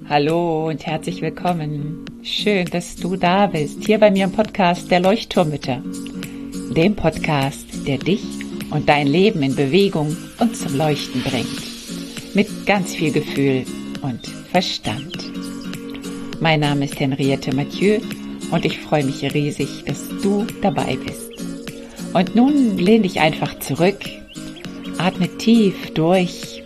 Hallo und herzlich willkommen. Schön, dass du da bist, hier bei mir im Podcast der Leuchtturmmütter. Dem Podcast, der dich und dein Leben in Bewegung und zum Leuchten bringt. Mit ganz viel Gefühl und Verstand. Mein Name ist Henriette Mathieu und ich freue mich riesig, dass du dabei bist. Und nun lehn dich einfach zurück, atme tief durch.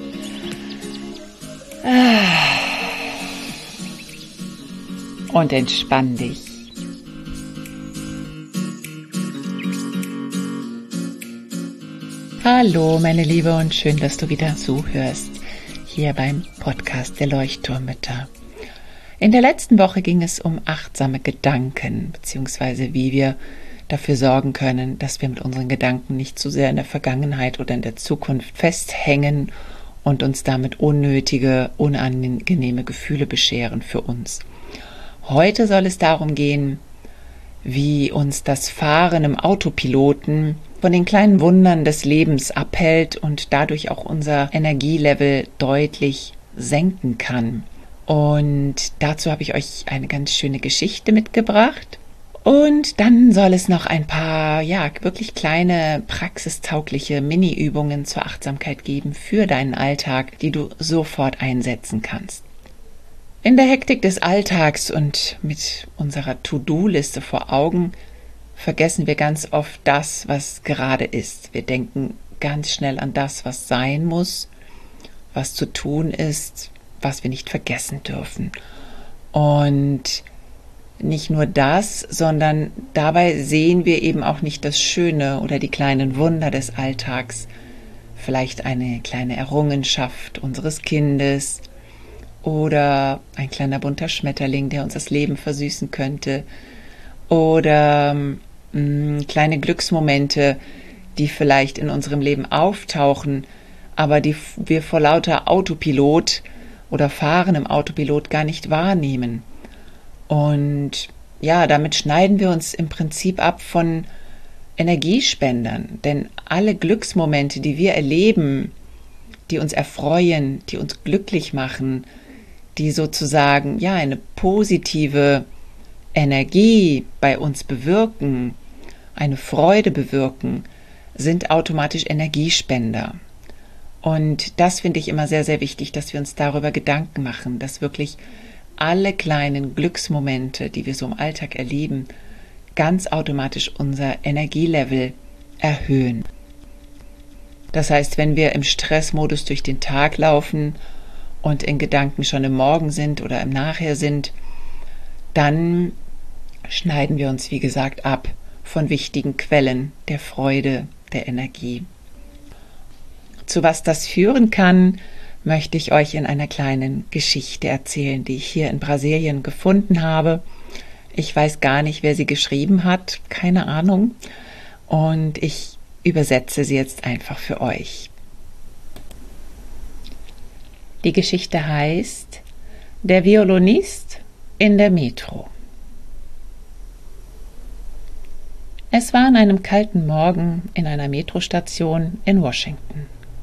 Und entspann dich. Hallo meine Liebe und schön, dass du wieder zuhörst, hier beim Podcast der Leuchtturmmütter. In der letzten Woche ging es um achtsame Gedanken, beziehungsweise wie wir dafür sorgen können, dass wir mit unseren Gedanken nicht zu sehr in der Vergangenheit oder in der Zukunft festhängen und uns damit unnötige, unangenehme Gefühle bescheren für uns. Heute soll es darum gehen, wie uns das Fahren im Autopiloten von den kleinen Wundern des Lebens abhält und dadurch auch unser Energielevel deutlich senken kann. Und dazu habe ich euch eine ganz schöne Geschichte mitgebracht. Und dann soll es noch ein paar, wirklich kleine, praxistaugliche Mini-Übungen zur Achtsamkeit geben für deinen Alltag, die du sofort einsetzen kannst. In der Hektik des Alltags und mit unserer To-Do-Liste vor Augen vergessen wir ganz oft das, was gerade ist. Wir denken ganz schnell an das, was sein muss, was zu tun ist, was wir nicht vergessen dürfen. Und nicht nur das, sondern dabei sehen wir eben auch nicht das Schöne oder die kleinen Wunder des Alltags. Vielleicht eine kleine Errungenschaft unseres Kindes oder ein kleiner bunter Schmetterling, der uns das Leben versüßen könnte. Oder kleine Glücksmomente, die vielleicht in unserem Leben auftauchen, aber die wir vor lauter Autopilot oder Fahren im Autopilot gar nicht wahrnehmen. Und damit schneiden wir uns im Prinzip ab von Energiespendern, denn alle Glücksmomente, die wir erleben, die uns erfreuen, die uns glücklich machen, die sozusagen eine positive Energie bei uns bewirken, eine Freude bewirken, sind automatisch Energiespender. Und das finde ich immer sehr, sehr wichtig, dass wir uns darüber Gedanken machen, dass wirklich alle kleinen Glücksmomente, die wir so im Alltag erleben, ganz automatisch unser Energielevel erhöhen. Das heißt, wenn wir im Stressmodus durch den Tag laufen und in Gedanken schon im Morgen sind oder im Nachher sind, dann schneiden wir uns, wie gesagt, ab von wichtigen Quellen der Freude, der Energie. Zu was das führen kann, möchte ich euch in einer kleinen Geschichte erzählen, die ich hier in Brasilien gefunden habe. Ich weiß gar nicht, wer sie geschrieben hat, keine Ahnung. Und ich übersetze sie jetzt einfach für euch. Die Geschichte heißt Der Violinist in der Metro. Es war an einem kalten Morgen in einer Metrostation in Washington.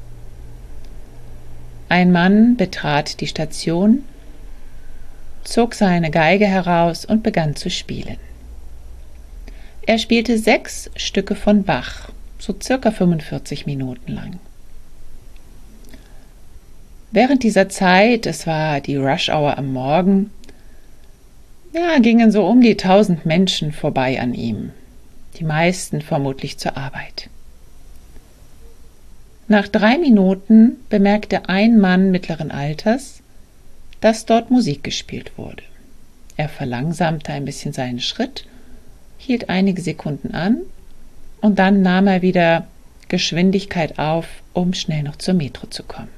Ein Mann betrat die Station, zog seine Geige heraus und begann zu spielen. Er spielte 6 Stücke von Bach, so circa 45 Minuten lang. Während dieser Zeit, es war die Rush-Hour am Morgen, gingen so um die 1000 Menschen vorbei an ihm, die meisten vermutlich zur Arbeit. Nach 3 Minuten bemerkte ein Mann mittleren Alters, dass dort Musik gespielt wurde. Er verlangsamte ein bisschen seinen Schritt, hielt einige Sekunden an und dann nahm er wieder Geschwindigkeit auf, um schnell noch zur Metro zu kommen.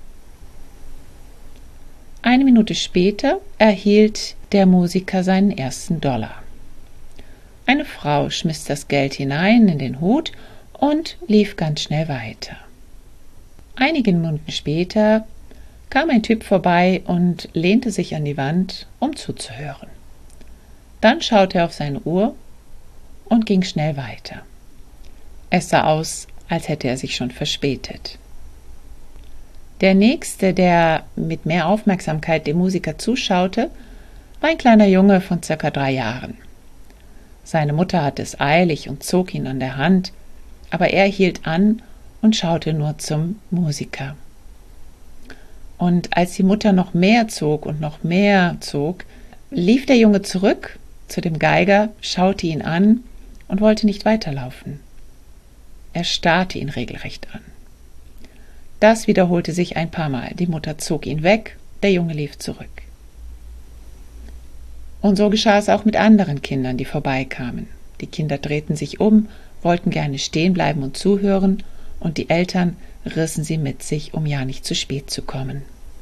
1 Minute später erhielt der Musiker seinen ersten $1. Eine Frau schmiss das Geld hinein in den Hut und lief ganz schnell weiter. Einige Minuten später kam ein Typ vorbei und lehnte sich an die Wand, um zuzuhören. Dann schaute er auf seine Uhr und ging schnell weiter. Es sah aus, als hätte er sich schon verspätet. Der nächste, der mit mehr Aufmerksamkeit dem Musiker zuschaute, war ein kleiner Junge von ca. 3 Jahren. Seine Mutter hatte es eilig und zog ihn an der Hand, aber er hielt an und schaute nur zum Musiker. Und als die Mutter noch mehr zog und noch mehr zog, lief der Junge zurück zu dem Geiger, schaute ihn an und wollte nicht weiterlaufen. Er starrte ihn regelrecht an. Das wiederholte sich ein paar Mal. Die Mutter zog ihn weg, der Junge lief zurück. Und so geschah es auch mit anderen Kindern, die vorbeikamen. Die Kinder drehten sich um, wollten gerne stehen bleiben und zuhören, und die Eltern rissen sie mit sich, um ja nicht zu spät zu kommen.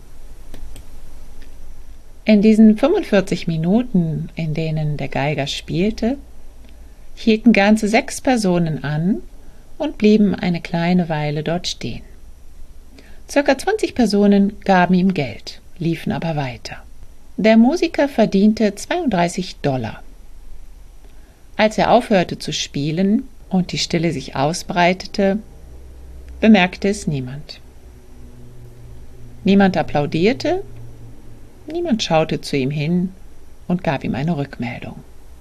In diesen 45 Minuten, in denen der Geiger spielte, hielten ganze 6 Personen an und blieben eine kleine Weile dort stehen. Circa 20 Personen gaben ihm Geld, liefen aber weiter. Der Musiker verdiente $32. Als er aufhörte zu spielen und die Stille sich ausbreitete, bemerkte es niemand. Niemand applaudierte, niemand schaute zu ihm hin und gab ihm eine Rückmeldung.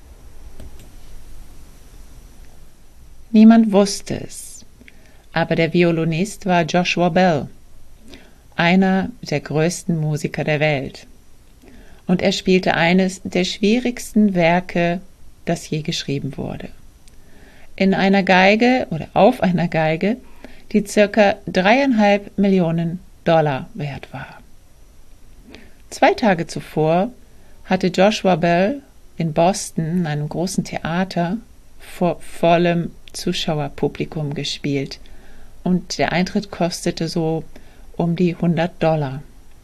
Niemand wusste es, aber der Violinist war Joshua Bell, einer der größten Musiker der Welt. Und er spielte eines der schwierigsten Werke, das je geschrieben wurde. In einer Geige oder auf einer Geige, die ca. $3,5 Millionen wert war. 2 Tage zuvor hatte Joshua Bell in Boston, in einem großen Theater, vor vollem Zuschauerpublikum gespielt. Und der Eintritt kostete so um die $100.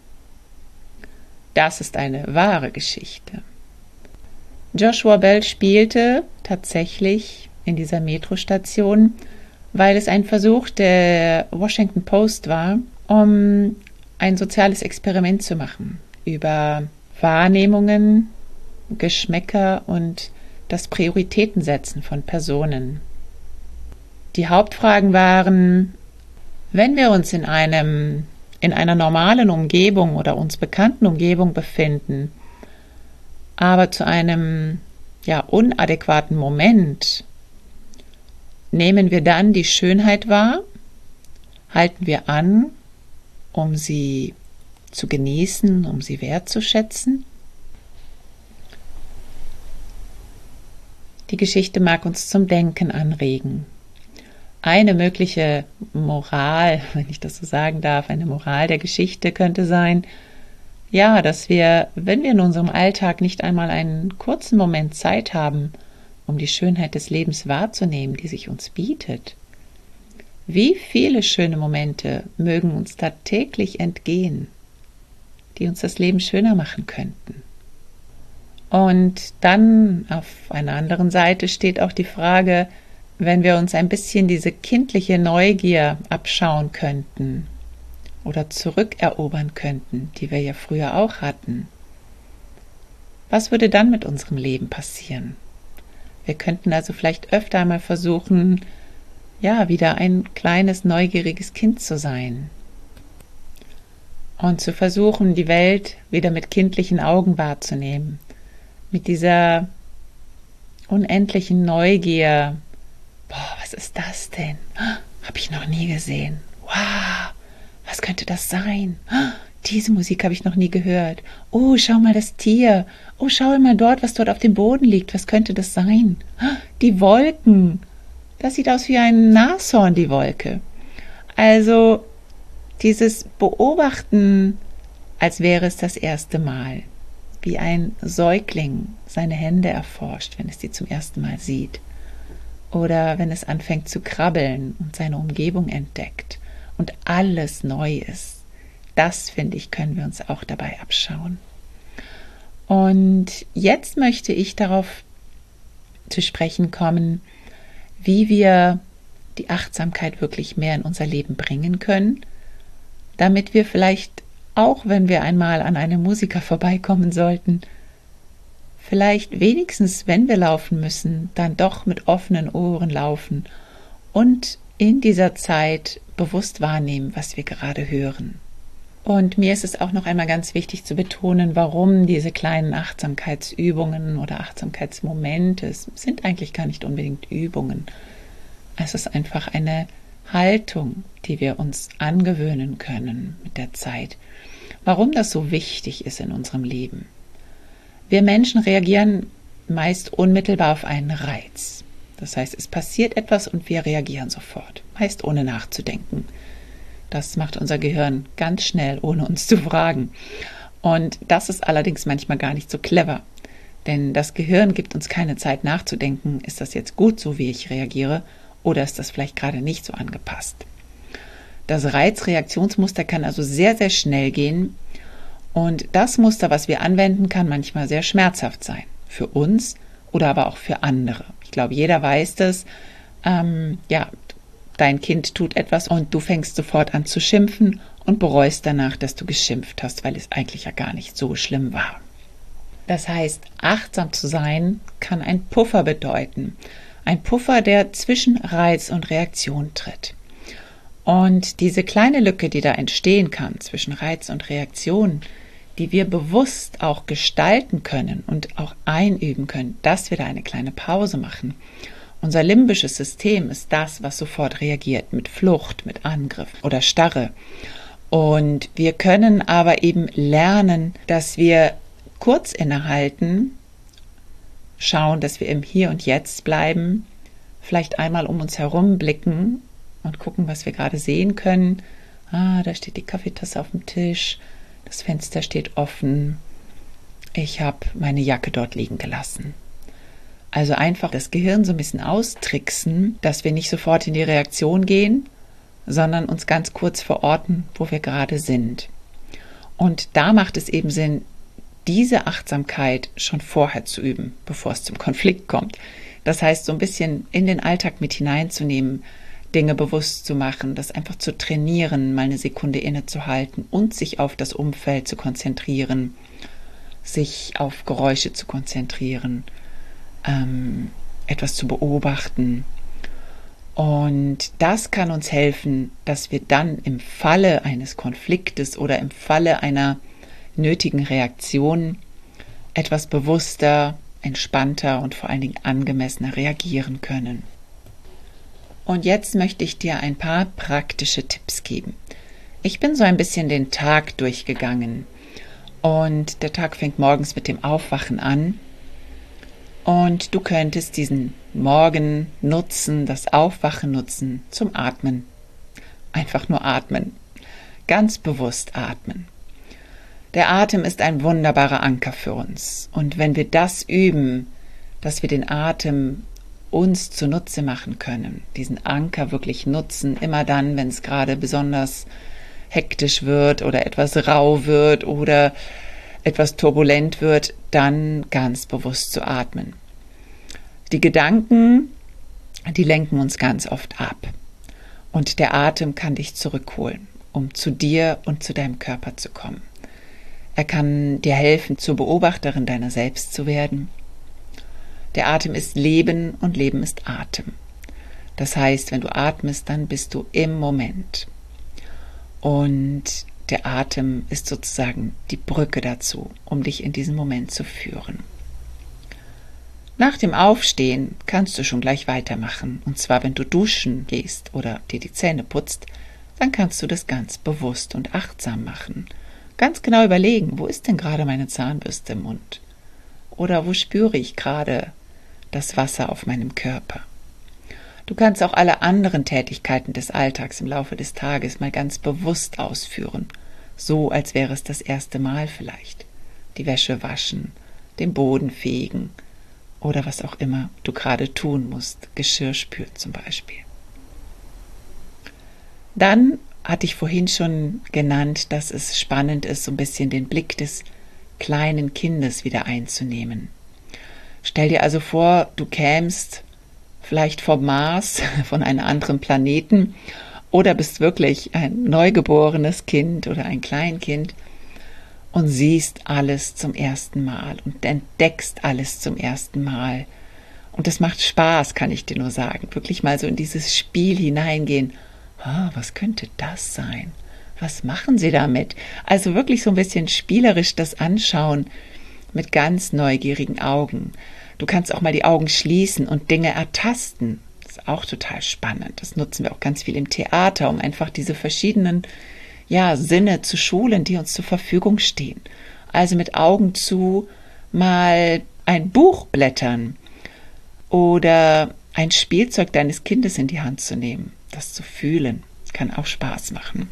Das ist eine wahre Geschichte. Joshua Bell spielte tatsächlich in dieser Metrostation, weil es ein Versuch der Washington Post war, um ein soziales Experiment zu machen über Wahrnehmungen, Geschmäcker und das Prioritätensetzen von Personen. Die Hauptfragen waren: Wenn wir uns in einer normalen Umgebung oder uns bekannten Umgebung befinden, aber zu einem unadäquaten Moment, nehmen wir dann die Schönheit wahr? Halten wir an, um sie zu genießen, um sie wertzuschätzen? Die Geschichte mag uns zum Denken anregen. Eine mögliche Moral, wenn ich das so sagen darf, eine Moral der Geschichte könnte sein, dass wir, wenn wir in unserem Alltag nicht einmal einen kurzen Moment Zeit haben, um die Schönheit des Lebens wahrzunehmen, die sich uns bietet, wie viele schöne Momente mögen uns da täglich entgehen, die uns das Leben schöner machen könnten. Und dann auf einer anderen Seite steht auch die Frage, wenn wir uns ein bisschen diese kindliche Neugier abschauen könnten oder zurückerobern könnten, die wir ja früher auch hatten. Was würde dann mit unserem Leben passieren? Wir könnten also vielleicht öfter einmal versuchen, wieder ein kleines, neugieriges Kind zu sein und zu versuchen, die Welt wieder mit kindlichen Augen wahrzunehmen, mit dieser unendlichen Neugier. Was ist das denn? Habe ich noch nie gesehen. Wow, was könnte das sein? Diese Musik habe ich noch nie gehört. Oh, schau mal das Tier. Oh, schau mal dort, was dort auf dem Boden liegt. Was könnte das sein? Die Wolken. Das sieht aus wie ein Nashorn, die Wolke. Also dieses Beobachten, als wäre es das erste Mal. Wie ein Säugling seine Hände erforscht, wenn es die zum ersten Mal sieht. Oder wenn es anfängt zu krabbeln und seine Umgebung entdeckt und alles neu ist. Das, finde ich, können wir uns auch dabei abschauen. Und jetzt möchte ich darauf zu sprechen kommen, wie wir die Achtsamkeit wirklich mehr in unser Leben bringen können, damit wir vielleicht, auch wenn wir einmal an einem Musiker vorbeikommen sollten, vielleicht wenigstens, wenn wir laufen müssen, dann doch mit offenen Ohren laufen und in dieser Zeit bewusst wahrnehmen, was wir gerade hören. Und mir ist es auch noch einmal ganz wichtig zu betonen, warum diese kleinen Achtsamkeitsübungen oder Achtsamkeitsmomente, es sind eigentlich gar nicht unbedingt Übungen. Es ist einfach eine Haltung, die wir uns angewöhnen können mit der Zeit. Warum das so wichtig ist in unserem Leben. Wir Menschen reagieren meist unmittelbar auf einen Reiz. Das heißt, es passiert etwas und wir reagieren sofort, meist ohne nachzudenken. Das macht unser Gehirn ganz schnell, ohne uns zu fragen. Und das ist allerdings manchmal gar nicht so clever. Denn das Gehirn gibt uns keine Zeit nachzudenken, ist das jetzt gut so, wie ich reagiere, oder ist das vielleicht gerade nicht so angepasst. Das Reizreaktionsmuster kann also sehr, sehr schnell gehen. Und das Muster, was wir anwenden, kann manchmal sehr schmerzhaft sein. Für uns oder aber auch für andere. Ich glaube, jeder weiß das. Dein Kind tut etwas und du fängst sofort an zu schimpfen und bereust danach, dass du geschimpft hast, weil es eigentlich ja gar nicht so schlimm war. Das heißt, achtsam zu sein kann ein Puffer bedeuten. Ein Puffer, der zwischen Reiz und Reaktion tritt. Und diese kleine Lücke, die da entstehen kann zwischen Reiz und Reaktion, die wir bewusst auch gestalten können und auch einüben können, dass wir da eine kleine Pause machen. Unser limbisches System ist das, was sofort reagiert mit Flucht, mit Angriff oder Starre. Und wir können aber eben lernen, dass wir kurz innehalten, schauen, dass wir im Hier und Jetzt bleiben, vielleicht einmal um uns herum blicken und gucken, was wir gerade sehen können. Da steht die Kaffeetasse auf dem Tisch, das Fenster steht offen, ich habe meine Jacke dort liegen gelassen. Also einfach das Gehirn so ein bisschen austricksen, dass wir nicht sofort in die Reaktion gehen, sondern uns ganz kurz verorten, wo wir gerade sind. Und da macht es eben Sinn, diese Achtsamkeit schon vorher zu üben, bevor es zum Konflikt kommt. Das heißt, so ein bisschen in den Alltag mit hineinzunehmen, Dinge bewusst zu machen, das einfach zu trainieren, mal eine Sekunde innezuhalten und sich auf das Umfeld zu konzentrieren, sich auf Geräusche zu konzentrieren, etwas zu beobachten. Und das kann uns helfen, dass wir dann im Falle eines Konfliktes oder im Falle einer nötigen Reaktion etwas bewusster, entspannter und vor allen Dingen angemessener reagieren können. Und jetzt möchte ich dir ein paar praktische Tipps geben. Ich bin so ein bisschen den Tag durchgegangen und der Tag fängt morgens mit dem Aufwachen an. Und du könntest diesen Morgen nutzen, das Aufwachen nutzen zum Atmen. Einfach nur atmen. Ganz bewusst atmen. Der Atem ist ein wunderbarer Anker für uns. Und wenn wir das üben, dass wir den Atem uns zunutze machen können, diesen Anker wirklich nutzen, immer dann, wenn es gerade besonders hektisch wird oder etwas rau wird oder etwas turbulent wird, dann ganz bewusst zu atmen. Die Gedanken, die lenken uns ganz oft ab. Und der Atem kann dich zurückholen, um zu dir und zu deinem Körper zu kommen. Er kann dir helfen, zur Beobachterin deiner selbst zu werden. Der Atem ist Leben und Leben ist Atem. Das heißt, wenn du atmest, dann bist du im Moment. Und der Atem ist sozusagen die Brücke dazu, um dich in diesen Moment zu führen. Nach dem Aufstehen kannst du schon gleich weitermachen. Und zwar, wenn du duschen gehst oder dir die Zähne putzt, dann kannst du das ganz bewusst und achtsam machen. Ganz genau überlegen, wo ist denn gerade meine Zahnbürste im Mund? Oder wo spüre ich gerade das Wasser auf meinem Körper? Du kannst auch alle anderen Tätigkeiten des Alltags im Laufe des Tages mal ganz bewusst ausführen. So, als wäre es das erste Mal vielleicht. Die Wäsche waschen, den Boden fegen oder was auch immer du gerade tun musst. Geschirr spülen zum Beispiel. Dann hatte ich vorhin schon genannt, dass es spannend ist, so ein bisschen den Blick des kleinen Kindes wieder einzunehmen. Stell dir also vor, du kämst vielleicht vom Mars, von einem anderen Planeten oder bist wirklich ein neugeborenes Kind oder ein Kleinkind und siehst alles zum ersten Mal und entdeckst alles zum ersten Mal. Und das macht Spaß, kann ich dir nur sagen. Wirklich mal so in dieses Spiel hineingehen. Was könnte das sein? Was machen sie damit? Also wirklich so ein bisschen spielerisch das anschauen mit ganz neugierigen Augen. Du kannst auch mal die Augen schließen und Dinge ertasten. Das ist auch total spannend. Das nutzen wir auch ganz viel im Theater, um einfach diese verschiedenen Sinne zu schulen, die uns zur Verfügung stehen. Also mit Augen zu mal ein Buch blättern oder ein Spielzeug deines Kindes in die Hand zu nehmen, das zu fühlen, kann auch Spaß machen.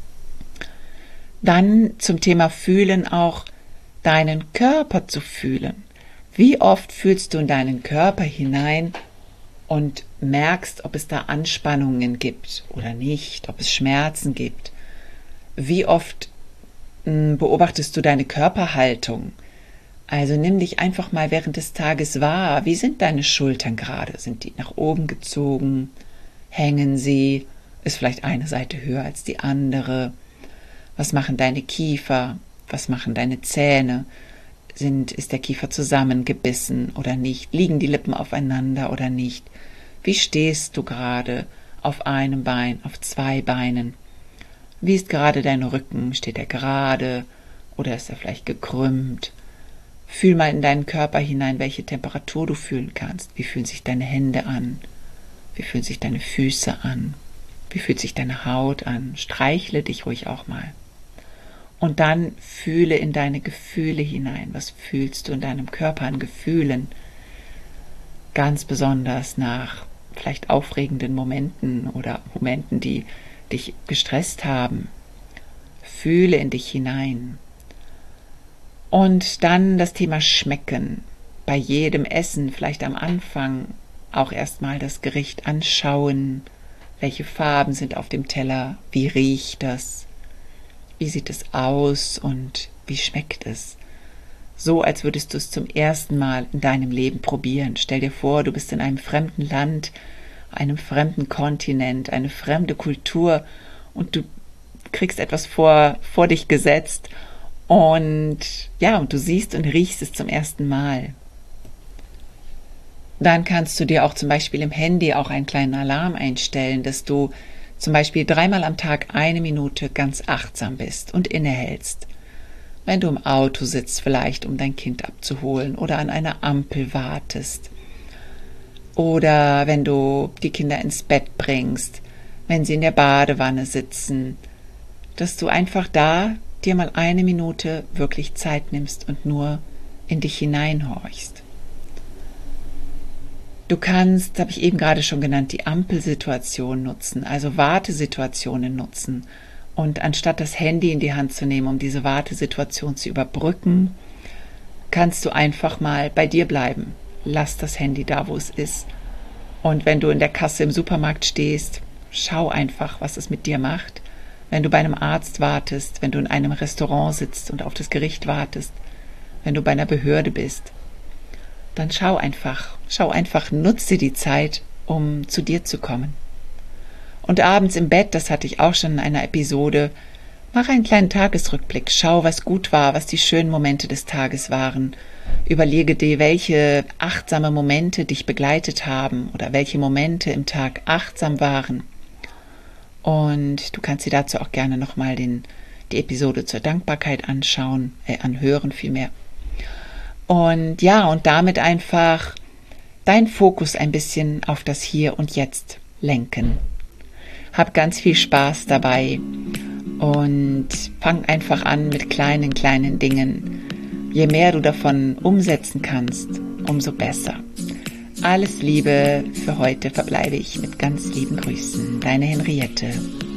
Dann zum Thema Fühlen auch deinen Körper zu fühlen. Wie oft fühlst du in deinen Körper hinein und merkst, ob es da Anspannungen gibt oder nicht, ob es Schmerzen gibt? Wie oft beobachtest du deine Körperhaltung? Also nimm dich einfach mal während des Tages wahr. Wie sind deine Schultern gerade? Sind die nach oben gezogen? Hängen sie? Ist vielleicht eine Seite höher als die andere? Was machen deine Kiefer? Was machen deine Zähne? Ist der Kiefer zusammengebissen oder nicht? Liegen die Lippen aufeinander oder nicht? Wie stehst du gerade? Auf einem Bein, auf zwei Beinen? Wie ist gerade dein Rücken? Steht er gerade oder ist er vielleicht gekrümmt? Fühl mal in deinen Körper hinein, welche Temperatur du fühlen kannst. Wie fühlen sich deine Hände an? Wie fühlen sich deine Füße an? Wie fühlt sich deine Haut an? Streichle dich ruhig auch mal. Und dann fühle in deine Gefühle hinein. Was fühlst du in deinem Körper an Gefühlen? Ganz besonders nach vielleicht aufregenden Momenten oder Momenten, die dich gestresst haben. Fühle in dich hinein. Und dann das Thema Schmecken. Bei jedem Essen, vielleicht am Anfang, auch erstmal das Gericht anschauen. Welche Farben sind auf dem Teller? Wie riecht das? Wie sieht es aus und wie schmeckt es? So, als würdest du es zum ersten Mal in deinem Leben probieren. Stell dir vor, du bist in einem fremden Land, einem fremden Kontinent, eine fremde Kultur und du kriegst etwas vor dich gesetzt und du siehst und riechst es zum ersten Mal. Dann kannst du dir auch zum Beispiel im Handy auch einen kleinen Alarm einstellen, dass du zum Beispiel 3-mal am Tag 1 Minute ganz achtsam bist und innehältst. Wenn du im Auto sitzt, vielleicht um dein Kind abzuholen oder an einer Ampel wartest. Oder wenn du die Kinder ins Bett bringst, wenn sie in der Badewanne sitzen, dass du einfach da dir mal 1 Minute wirklich Zeit nimmst und nur in dich hineinhorchst. Du kannst, habe ich eben gerade schon genannt, die Ampelsituation nutzen, also Wartesituationen nutzen. Und anstatt das Handy in die Hand zu nehmen, um diese Wartesituation zu überbrücken, kannst du einfach mal bei dir bleiben. Lass das Handy da, wo es ist. Und wenn du in der Kasse im Supermarkt stehst, schau einfach, was es mit dir macht. Wenn du bei einem Arzt wartest, wenn du in einem Restaurant sitzt und auf das Gericht wartest, wenn du bei einer Behörde bist, dann schau einfach, nutze die Zeit, um zu dir zu kommen. Und abends im Bett, das hatte ich auch schon in einer Episode, mach einen kleinen Tagesrückblick, schau, was gut war, was die schönen Momente des Tages waren. Überlege dir, welche achtsame Momente dich begleitet haben oder welche Momente im Tag achtsam waren. Und du kannst dir dazu auch gerne nochmal die Episode zur Dankbarkeit anhören vielmehr. Und und damit einfach dein Fokus ein bisschen auf das Hier und Jetzt lenken. Hab ganz viel Spaß dabei und fang einfach an mit kleinen Dingen. Je mehr du davon umsetzen kannst, umso besser. Alles Liebe, für heute verbleibe ich mit ganz lieben Grüßen. Deine Henriette.